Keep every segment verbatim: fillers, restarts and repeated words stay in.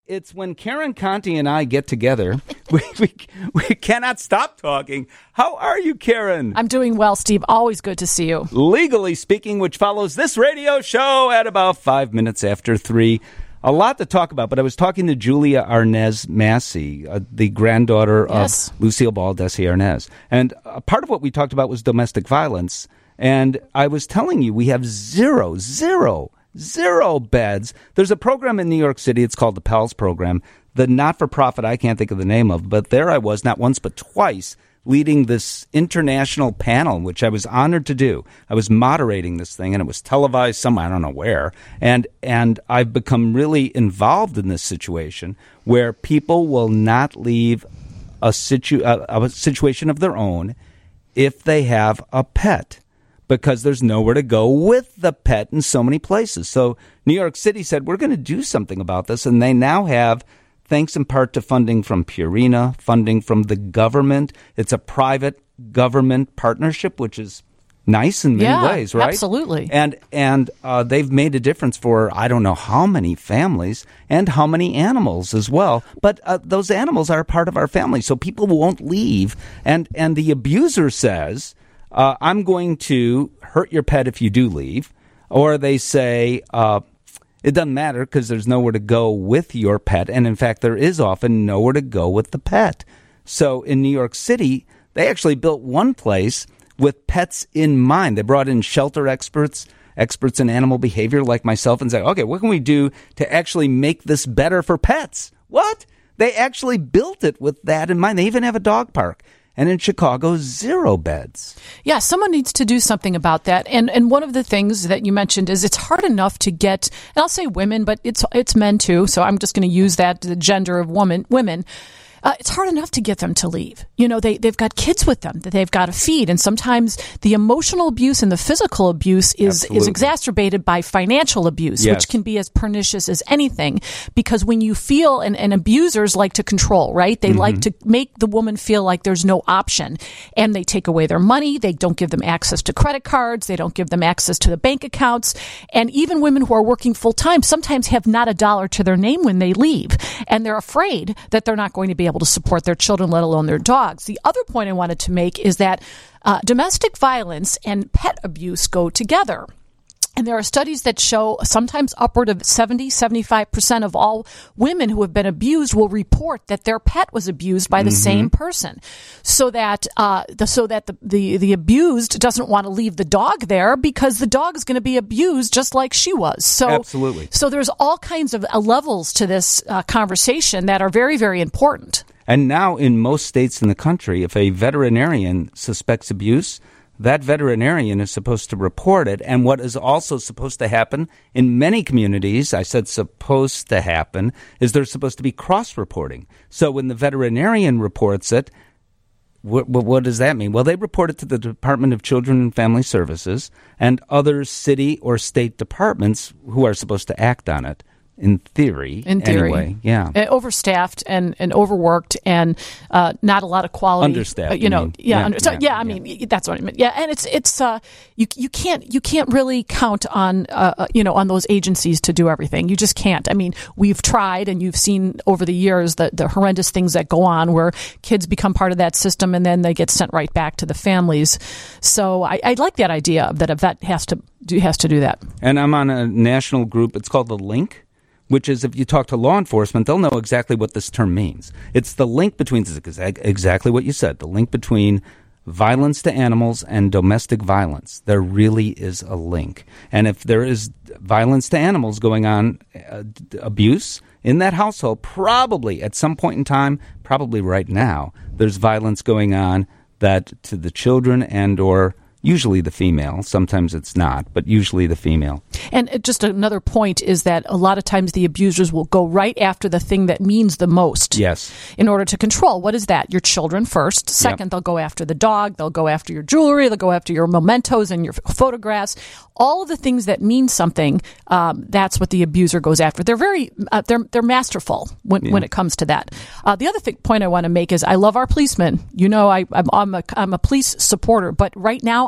it's when Karen Conti and I get together, we, we we cannot stop talking. How are you, Karen? I'm doing well, Steve. Always good to see you. Legally Speaking, which follows this radio show at about five minutes after three. A lot to talk about, but I was talking to Julia Arnaz Massey, uh, the granddaughter yes. of Lucille Ball Desi Arnaz. And uh, part of what we talked about was domestic violence. And I was telling you, we have zero, zero, zero beds. There's a program in New York City. It's called the PALS program. The not-for-profit, I can't think of the name of, but there I was, not once but twice, leading this international panel, which I was honored to do. I was moderating this thing, and it was televised somewhere, I don't know where. And and I've become really involved in this situation where people will not leave a, situ- a, a situation of their own if they have a pet, because there's nowhere to go with the pet in so many places. So New York City said, we're going to do something about this, and they now have, thanks in part to funding from Purina, funding from the government. It's a private government partnership, which is nice in many yeah, ways, right? Absolutely. And and uh, they've made a difference for I don't know how many families and how many animals as well. But uh, those animals are a part of our family, so people won't leave. And, and the abuser says, uh, I'm going to hurt your pet if you do leave. Or they say, uh, it doesn't matter because there's nowhere to go with your pet. And in fact, there is often nowhere to go with the pet. So in New York City, they actually built one place with pets in mind. They brought in shelter experts, experts in animal behavior like myself, and said, okay, what can we do to actually make this better for pets? What? They actually built it with that in mind. They even have a dog park. And in Chicago, zero beds. Yeah, someone needs to do something about that. And and one of the things that you mentioned is it's hard enough to get, and I'll say women, but it's it's men too. So I'm just going to use that, the gender of woman, women. Uh, it's hard enough to get them to leave. You know, they, they've got kids with them that they've got to feed. And sometimes the emotional abuse and the physical abuse is, is exacerbated by financial abuse, yes. which can be as pernicious as anything. Because when you feel, and, and abusers like to control, right? They mm-hmm. like to make the woman feel like there's no option. And they take away their money. They don't give them access to credit cards. They don't give them access to the bank accounts. And even women who are working full time sometimes have not a dollar to their name when they leave. And they're afraid that they're not going to be able to support their children, let alone their dogs. The other point I wanted to make is that uh, domestic violence and pet abuse go together. And there are studies that show sometimes upward of seventy, seventy-five percent of all women who have been abused will report that their pet was abused by the mm-hmm. same person. So that uh, the, so that the, the, the abused doesn't want to leave the dog there because the dog is going to be abused just like she was. So, Absolutely. So there's all kinds of uh, levels to this uh, conversation that are very, very important. And now in most states in the country, if a veterinarian suspects abuse, that veterinarian is supposed to report it. And what is also supposed to happen in many communities, I said supposed to happen, is there's supposed to be cross-reporting. So when the veterinarian reports it, what, what does that mean? Well, they report it to the Department of Children and Family Services and other city or state departments who are supposed to act on it. In theory, in theory, anyway, yeah, uh, overstaffed and, and overworked, and uh, not a lot of quality. Understaffed, uh, you know, mean. yeah, yeah, under, so, yeah, yeah. I yeah. mean, that's what I meant. Yeah, and it's it's uh, you you can't you can't really count on uh, you know on those agencies to do everything. You just can't. I mean, we've tried, and you've seen over the years the the horrendous things that go on where kids become part of that system and then they get sent right back to the families. So I, I like that idea that a vet has to do has to do that. And I'm on a national group. It's called The Link, which is if you talk to law enforcement, they'll know exactly what this term means. It's the link between, exactly what you said, the link between violence to animals and domestic violence. There really is a link. And if there is violence to animals going on, uh, abuse in that household, probably at some point in time, probably right now, there's violence going on that to the children and or usually the female. Sometimes it's not, but usually the female. And just another point is that a lot of times the abusers will go right after the thing that means the most. Yes. In order to control. What is that? Your children first. Second, yep. They'll go after the dog. They'll go after your jewelry. They'll go after your mementos and your photographs. All of the things that mean something, um, that's what the abuser goes after. They're very, uh, they're they're masterful when, yeah. when it comes to that. Uh, the other thing, point I want to make is I love our policemen. You know, I, I'm, I'm, a, I'm a police supporter, but right now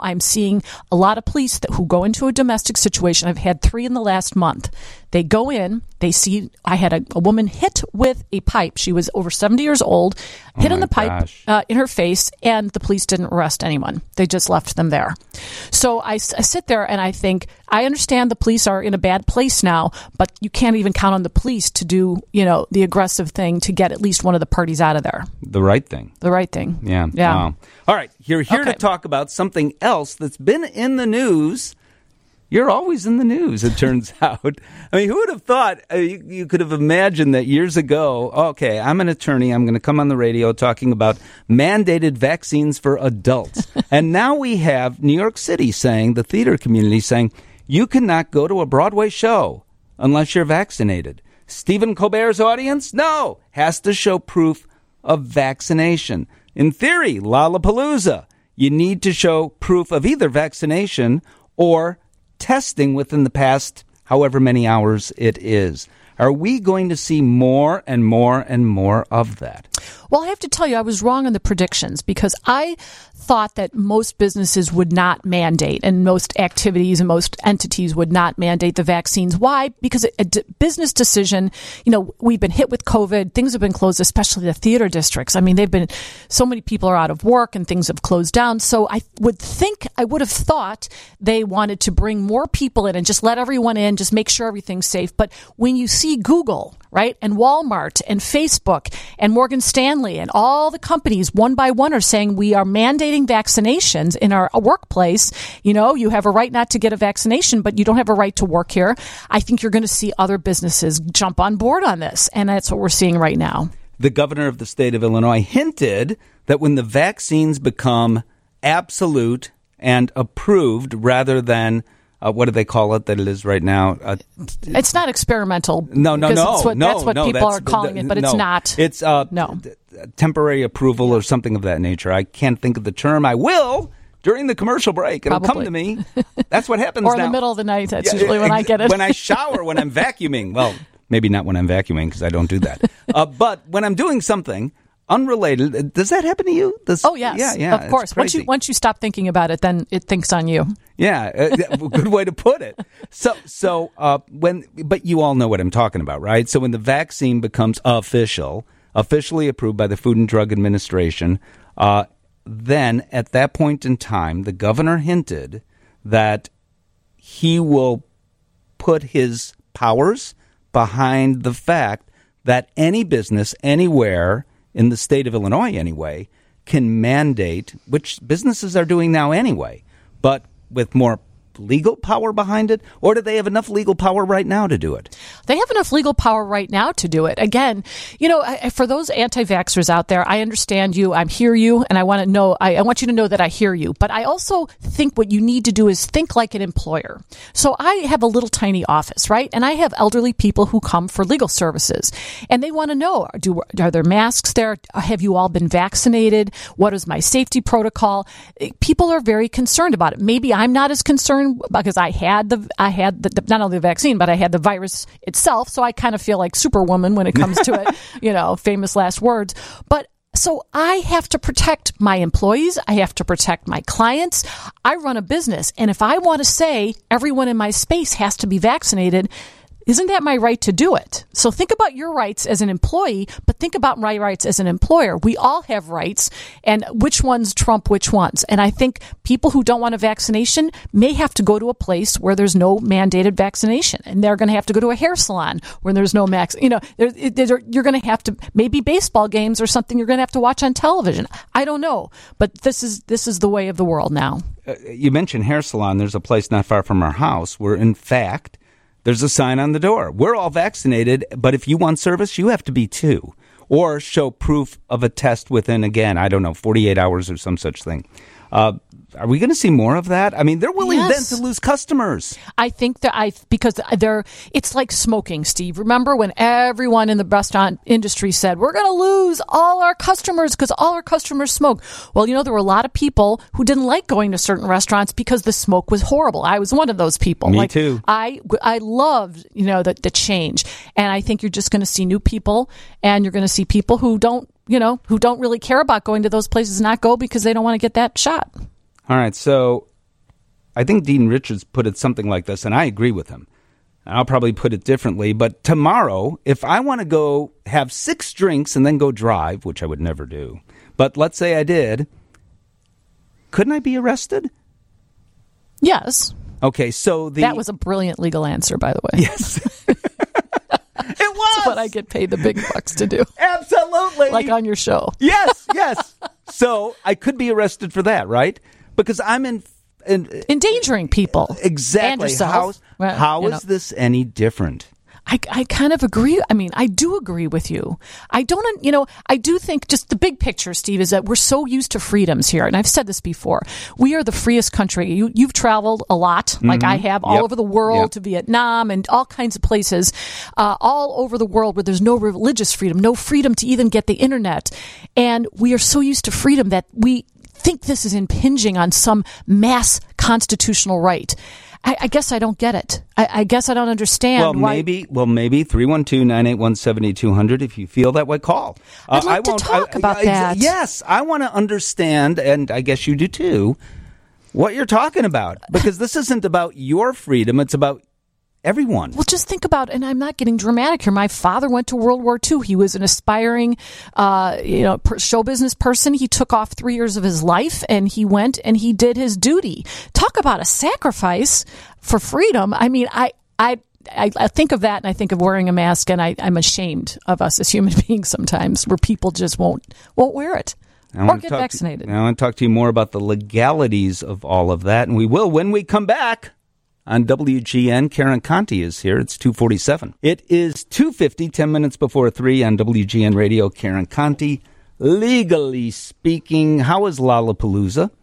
I'm seeing a lot of police that who go into a domestic situation. I've had three in the last month. They go in, they see, I had a, a woman hit with a pipe. She was over seventy years old, hit oh in the pipe uh, in her face, and the police didn't arrest anyone. They just left them there. So I, I sit there and I think, I understand the police are in a bad place now, but you can't even count on the police to do, you know, the aggressive thing to get at least one of the parties out of there. The right thing. The right thing. Yeah. Yeah. Wow. All right. You're here Okay. to talk about something else that's been in the news. You're always in the news, it turns out. I mean, who would have thought, uh, you, you could have imagined that years ago, okay, I'm an attorney, I'm going to come on the radio talking about mandated vaccines for adults. And now we have New York City saying, the theater community saying, you cannot go to a Broadway show unless you're vaccinated. Stephen Colbert's audience, no, has to show proof of vaccination. In theory, Lollapalooza, you need to show proof of either vaccination or testing within the past however many hours it is. Are we going to see more and more and more of that? Well, I have to tell you, I was wrong on the predictions because I thought that most businesses would not mandate and most activities and most entities would not mandate the vaccines. Why? Because a d- business decision, you know, we've been hit with COVID. Things have been closed, especially the theater districts. I mean, they've been, so many people are out of work and things have closed down. So I would think, I would have thought they wanted to bring more people in and just let everyone in, just make sure everything's safe. But when you see Google, right, and Walmart and Facebook and Morgan Stanley and all the companies one by one are saying we are mandating vaccinations in our workplace. You know, you have a right not to get a vaccination, but you don't have a right to work here. I think you're going to see other businesses jump on board on this, and that's what we're seeing right now. The governor of the state of Illinois hinted that when the vaccines become absolute and approved rather than Uh, what do they call it that it is right now? Uh, it's not experimental. No, no, no. That's what, no, that's what no, people that's, are calling it, but no. it's not. It's uh, no. temporary approval or something of that nature. I can't think of the term. I will during the commercial break. It'll Probably. come to me. That's what happens or in now. the middle of the night. That's Yeah, usually when I get it. When I shower, when I'm vacuuming. Well, maybe not when I'm vacuuming because I don't do that. uh, but when I'm doing something unrelated, does that happen to you? Does, oh, yes. Yeah, yeah. Of course. Once you once you stop thinking about it, then it thinks on you. Yeah, uh, good way to put it. So, so uh, when, but you all know what I'm talking about, right? So when the vaccine becomes official, officially approved by the Food and Drug Administration, uh, then at that point in time, the governor hinted that he will put his powers behind the fact that any business anywhere in the state of Illinois, anyway, can mandate, which businesses are doing now anyway, but with more legal power behind it, or do they have enough legal power right now to do it? They have enough legal power right now to do it. Again, you know, for those anti-vaxxers out there, I understand you, I hear you, and I want to know, I, I want you to know that I hear you. But I also think what you need to do is think like an employer. So I have a little tiny office, right? And I have elderly people who come for legal services, and they want to know, do are there masks there? Have you all been vaccinated? What is my safety protocol? People are very concerned about it. Maybe I'm not as concerned because I had the I had the, not only the vaccine, but I had the virus itself. So I kind of feel like Superwoman when it comes to it, you know, famous last words. But so I have to protect my employees. I have to protect my clients. I run a business. And if I want to say everyone in my space has to be vaccinated, isn't that my right to do it? So think about your rights as an employee, but think about my rights as an employer. We all have rights, and which ones trump which ones. And I think people who don't want a vaccination may have to go to a place where there's no mandated vaccination, and they're going to have to go to a hair salon where there's no max. You know, there, there, you're going to have to maybe baseball games or something you're going to have to watch on television. I don't know, but this is this is the way of the world now. Uh, you mentioned hair salon. There's a place not far from our house where, in fact, there's a sign on the door. We're all vaccinated, but if you want service, you have to be too. Or show proof of a test within, again, I don't know, forty-eight hours or some such thing. Uh, are we going to see more of that? I mean, they're willing yes. then to lose customers. I think that I, because they're, it's like smoking, Steve. Remember when everyone in the restaurant industry said, we're going to lose all our customers because all our customers smoke. Well, you know, there were a lot of people who didn't like going to certain restaurants because the smoke was horrible. I was one of those people. Me like, too. I, I loved, you know, the, the change. And I think you're just going to see new people, and you're going to see people who don't, you know, who don't really care about going to those places, not go because they don't want to get that shot. All right, so I think Dean Richards put it something like this, and I agree with him. I'll probably put it differently, but tomorrow, if I want to go have six drinks and then go drive, which I would never do, but let's say I did, couldn't I be arrested? Yes. Okay, so the... That was a brilliant legal answer, by the way. Yes. It was! That's what I get paid the big bucks to do. Absolutely. Like on your show. Yes, yes. So I could be arrested for that, right? Because I'm in... in endangering people. Exactly. And yourself. How, well, how you is know. this any different? I, I kind of agree. I mean, I do agree with you. I don't, you know, I do think just the big picture, Steve, is that we're so used to freedoms here. And I've said this before. We are the freest country. You, you've traveled a lot, like mm-hmm. I have, all yep. over the world, yep. to Vietnam and all kinds of places, uh, all over the world where there's no religious freedom, no freedom to even get the internet. And we are so used to freedom that we think this is impinging on some mass constitutional right. I, I guess I don't get it. I, I guess I don't understand. Well, why. maybe. Well, maybe three one two, nine eight one, seven two zero zero. If you feel that way, call. I'd uh, like I to won't, talk I, about I, that. Yes, I want to understand, and I guess you do too, what you're talking about. Because this isn't about your freedom; it's about everyone. Well, just think about, and I'm not getting dramatic here. My father went to World War Two. He was an aspiring, uh, you know, per- show business person. He took off three years of his life, and he went and he did his duty. Talk about a sacrifice for freedom. I mean, I, I, I, I think of that, and I think of wearing a mask, and I, I'm ashamed of us as human beings sometimes, where people just won't won't wear it. I or get vaccinated. To, I want to talk to you more about the legalities of all of that, and we will when we come back. On W G N, Karen Conti is here. It's two forty-seven. It is two fifty, ten minutes before three on W G N Radio. Karen Conti, legally speaking, how is Lollapalooza?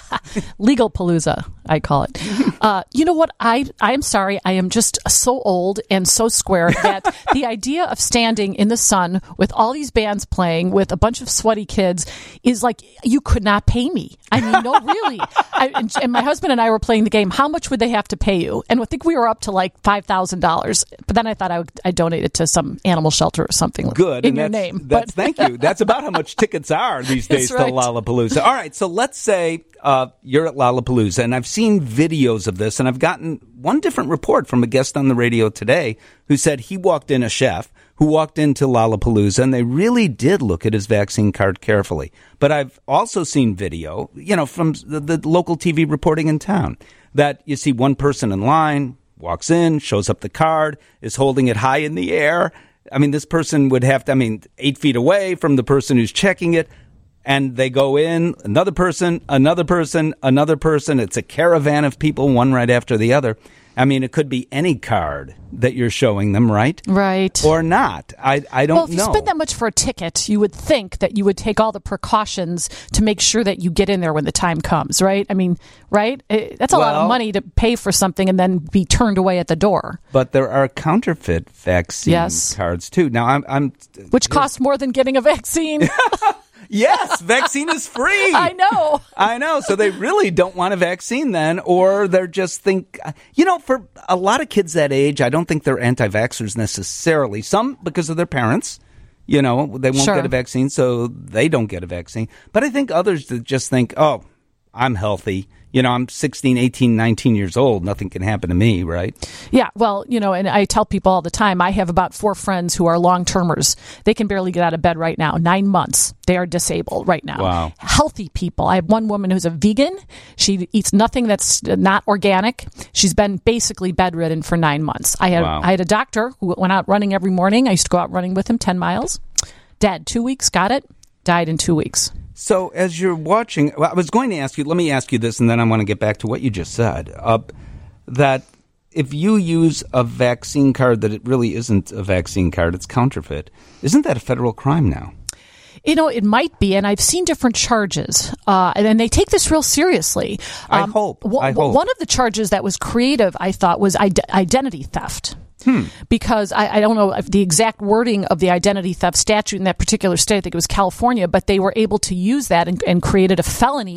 Legal palooza, I call it. Uh, you know what? I I'm sorry. I am just so old and so square that the idea of standing in the sun with all these bands playing with a bunch of sweaty kids is like, you could not pay me. I mean, no, really. I, and, and my husband and I were playing the game. How much would they have to pay you? And I think we were up to like five thousand dollars. But then I thought I would I donate it to some animal shelter or something. Good. In and your that's, name. That's, but, thank you. That's about how much tickets are these days right. to Lollapalooza. All right. So let's say uh, you're at Lollapalooza, and I've seen videos of this, and I've gotten one different report from a guest on the radio today who said he walked in, a chef who walked into Lollapalooza, and they really did look at his vaccine card carefully. But I've also seen video, you know, from the, the local T V reporting in town, that you see one person in line, walks in, shows up the card, is holding it high in the air. I mean, this person would have to, I mean, eight feet away from the person who's checking it. And they go in, another person, another person, another person. It's a caravan of people, one right after the other. I mean, it could be any card that you're showing them, right? Right. Or not. I, I don't know. Well, if you know. spend that much for a ticket, you would think that you would take all the precautions to make sure that you get in there when the time comes, right? I mean, right? It, that's a well, lot of money to pay for something and then be turned away at the door. But there are counterfeit vaccine yes. cards, too. Now, I'm... I'm Which cost more than getting a vaccine. Yes, vaccine is free. I know. I know. So they really don't want a vaccine then, or they're just think, you know, for a lot of kids that age, I don't think they're anti-vaxxers necessarily. Some because of their parents, you know, they won't sure. get a vaccine, so they don't get a vaccine. But I think others that just think, oh, I'm healthy. You know, I'm sixteen, eighteen, nineteen years old. Nothing can happen to me, right? Yeah, well, you know, and I tell people all the time, I have about four friends who are long-termers. They can barely get out of bed right now. Nine months. They are disabled right now. Wow. Healthy people. I have one woman who's a vegan. She eats nothing that's not organic. She's been basically bedridden for nine months. I had, wow. I had a doctor who went out running every morning. I used to go out running with him ten miles. Dead. Two weeks. Got it. Died in two weeks. So as you're watching, well, I was going to ask you, let me ask you this, and then I want to get back to what you just said, uh, that if you use a vaccine card that it really isn't a vaccine card, it's counterfeit, isn't that a federal crime now? You know, it might be, and I've seen different charges, uh, and, and they take this real seriously. Um, I hope. W- I hope. One of the charges that was creative, I thought, was ide- identity theft. Hmm. Because I, I don't know if the exact wording of the identity theft statute in that particular state, I think it was California, but they were able to use that and, and created a felony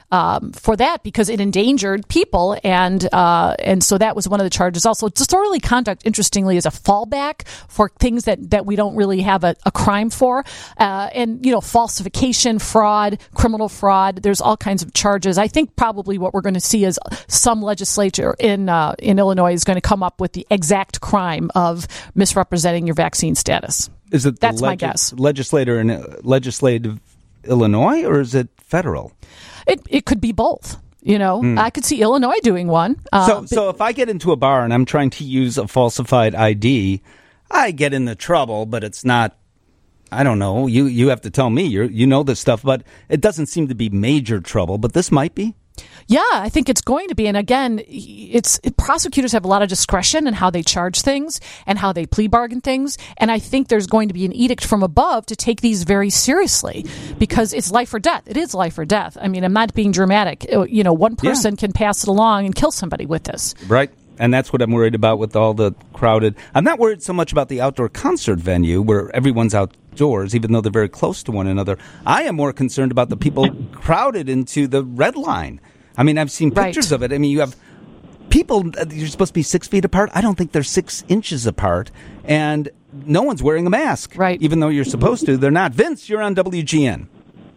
um, for that because it endangered people, and uh, and so that was one of the charges. Also, disorderly conduct, interestingly, is a fallback for things that, that we don't really have a, a crime for, uh, and you know, falsification, fraud, criminal fraud. There's all kinds of charges. I think probably what we're going to see is some legislature in uh, in Illinois is going to come up with the exact crime of misrepresenting your vaccine status. Is it That's leg- my guess. Legislator in uh, legislative Illinois, or is it federal? It it could be both. You know, mm. I could see Illinois doing one. Uh, so, so if I get into a bar and I'm trying to use a falsified I D, I get into trouble, but it's not. I don't know. You you have to tell me. You you know this stuff, but it doesn't seem to be major trouble. But this might be. Yeah, I think it's going to be. And again, it's it, prosecutors have a lot of discretion in how they charge things and how they plea bargain things. And I think there's going to be an edict from above to take these very seriously because it's life or death. It is life or death. I mean, I'm not being dramatic. You know, one person yeah. can pass it along and kill somebody with this. Right. And that's what I'm worried about with all the crowded. I'm not worried so much about the outdoor concert venue where everyone's outdoors, even though they're very close to one another. I am more concerned about the people crowded into the red line. I mean, I've seen pictures right. of it. I mean, you have people, you're supposed to be six feet apart. I don't think they're six inches apart. And no one's wearing a mask. Right. Even though you're supposed to. They're not. Vince, you're on W G N.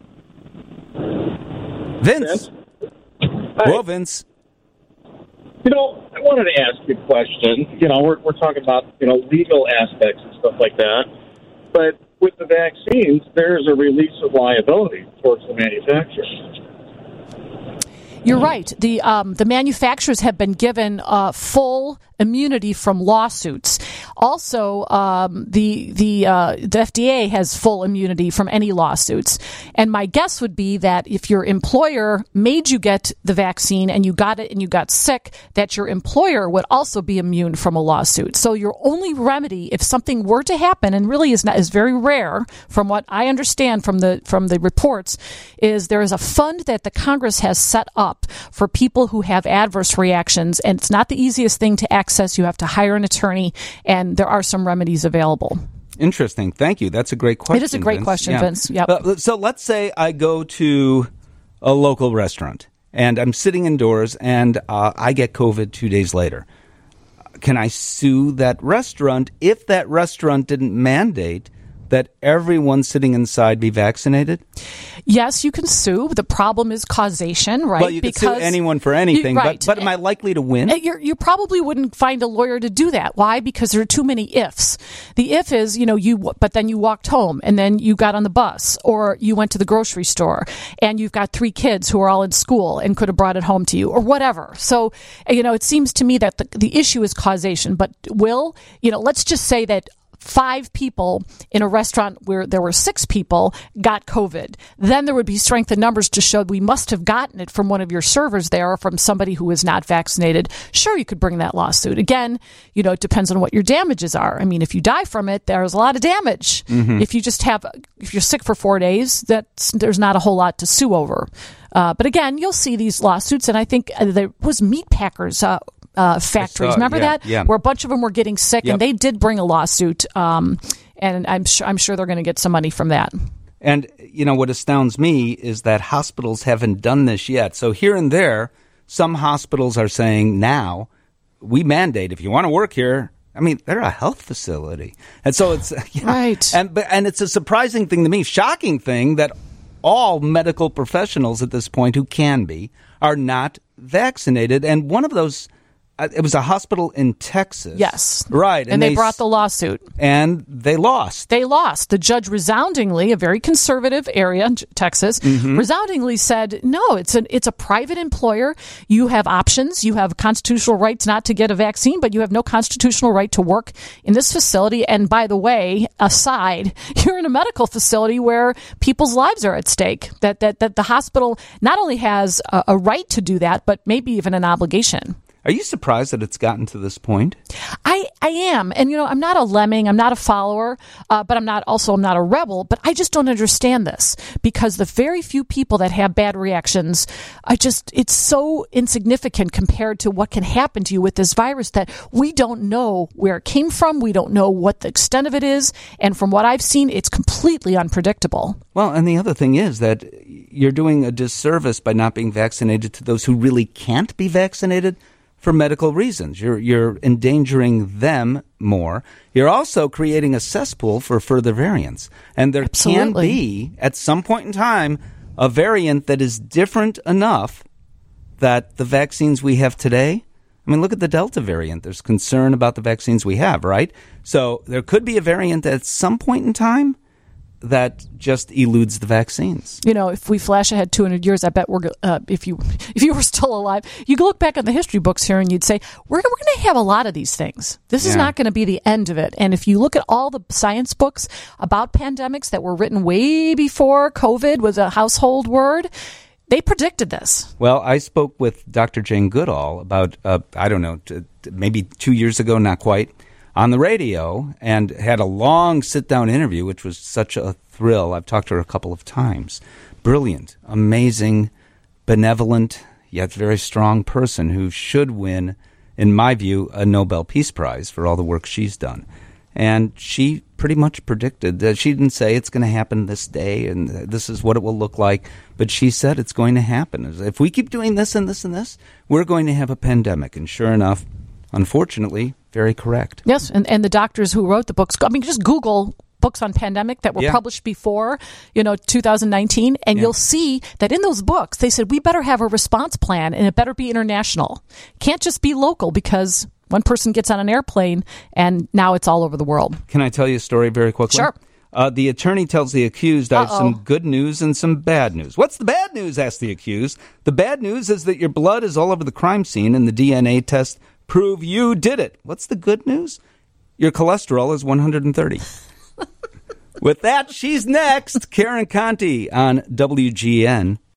Vince. Hello, Vince. You know, I wanted to ask you a question. You know, we're we're talking about, you know, legal aspects and stuff like that. But with the vaccines, there's a release of liability towards the manufacturers. You're right. The um, the manufacturers have been given uh, full immunity from lawsuits. Also, um, the the uh, the F D A has full immunity from any lawsuits. And my guess would be that if your employer made you get the vaccine and you got it and you got sick, that your employer would also be immune from a lawsuit. So your only remedy, if something were to happen, and really is not is very rare, from what I understand from the from the reports, is there is a fund that the Congress has set up for people who have adverse reactions, and it's not the easiest thing to access. You have to hire an attorney, and there are some remedies available. Interesting. Thank you. That's a great question. It is a great Vince. question, yeah. Vince. Yep. Uh, so let's say I go to a local restaurant, and I'm sitting indoors, and uh, I get COVID two days later. Can I sue that restaurant if that restaurant didn't mandate that everyone sitting inside be vaccinated? Yes, you can sue. The problem is causation, right? Well, you can sue anyone for anything, you, right. but, but am I likely to win? You're, you probably wouldn't find a lawyer to do that. Why? Because there are too many ifs. The if is, you know, you, but then you walked home and then you got on the bus or you went to the grocery store and you've got three kids who are all in school and could have brought it home to you or whatever. So, you know, it seems to me that the, the issue is causation, but will, you know, let's just say that five people in a restaurant where there were six people got COVID. Then there would be strength in numbers to show we must have gotten it from one of your servers there or from somebody who is not vaccinated. Sure, you could bring that lawsuit. Again, you know, it depends on what your damages are. I mean, if you die from it, there's a lot of damage. Mm-hmm. If you just have, if you're sick for four days, that's, there's not a whole lot to sue over. Uh, but again, you'll see these lawsuits, and I think uh, there was meat packers, uh, Uh, factories. saw, Remember yeah, that? Yeah. Where a bunch of them were getting sick, yep. and they did bring a lawsuit. Um, and I'm sure I'm sure they're going to get some money from that. And you know what astounds me is that hospitals haven't done this yet. So here and there, some hospitals are saying now we mandate if you want to work here. I mean, they're a health facility, and so it's yeah. right. And but and it's a surprising thing to me, shocking thing that all medical professionals at this point who can be are not vaccinated. And one of those. It was a hospital in Texas. Yes. Right. And, and they, they brought the lawsuit. And they lost. They lost. The judge resoundingly, a very conservative area, Texas, mm-hmm. resoundingly said, no, it's an it's a private employer. You have options. You have constitutional rights not to get a vaccine, but you have no constitutional right to work in this facility. And by the way, aside, you're in a medical facility where people's lives are at stake. That that, that the hospital not only has a, a right to do that, but maybe even an obligation. Are you surprised that it's gotten to this point? I, I am. And, you know, I'm not a lemming. I'm not a follower, uh, but I'm not also I'm not a rebel. But I just don't understand this because the very few people that have bad reactions, I just it's so insignificant compared to what can happen to you with this virus that we don't know where it came from. We don't know what the extent of it is. And from what I've seen, it's completely unpredictable. Well, and the other thing is that you're doing a disservice by not being vaccinated to those who really can't be vaccinated for medical reasons. You're you're endangering them more. You're also creating a cesspool for further variants. And there Absolutely. can be, at some point in time, a variant that is different enough that the vaccines we have today, I mean, look at the Delta variant. There's concern about the vaccines we have, right? So there could be a variant at some point in time that just eludes the vaccines. You know, if we flash ahead two hundred years, I bet we're uh, if you if you were still alive, you could look back on the history books here and you'd say we're we're going to have a lot of these things. This is Yeah. not going to be the end of it. And if you look at all the science books about pandemics that were written way before COVID was a household word, they predicted this. Well, I spoke with Doctor Jane Goodall about, uh, I don't know, t- t- maybe two years ago, not quite, on the radio, and had a long sit-down interview, which was such a thrill. I've talked to her a couple of times. Brilliant, amazing, benevolent, yet very strong person who should win, in my view, a Nobel Peace Prize for all the work she's done. And she pretty much predicted that. She didn't say it's going to happen this day and this is what it will look like, but she said it's going to happen. If we keep doing this and this and this, we're going to have a pandemic. And sure enough, unfortunately, very correct. Yes, and, and the doctors who wrote the books, I mean, just Google books on pandemic that were Yeah. published before, you know, two thousand nineteen, and Yeah. you'll see that in those books, they said, we better have a response plan, and it better be international. Can't just be local because one person gets on an airplane, and now it's all over the world. Can I tell you a story very quickly? Sure. Uh, the attorney tells the accused, I have Uh-oh. some good news and some bad news. What's the bad news? Asks the accused. The bad news is that your blood is all over the crime scene and the D N A test prove you did it. What's the good news? Your cholesterol is one hundred thirty. With that, she's next. Karen Conti on W G N.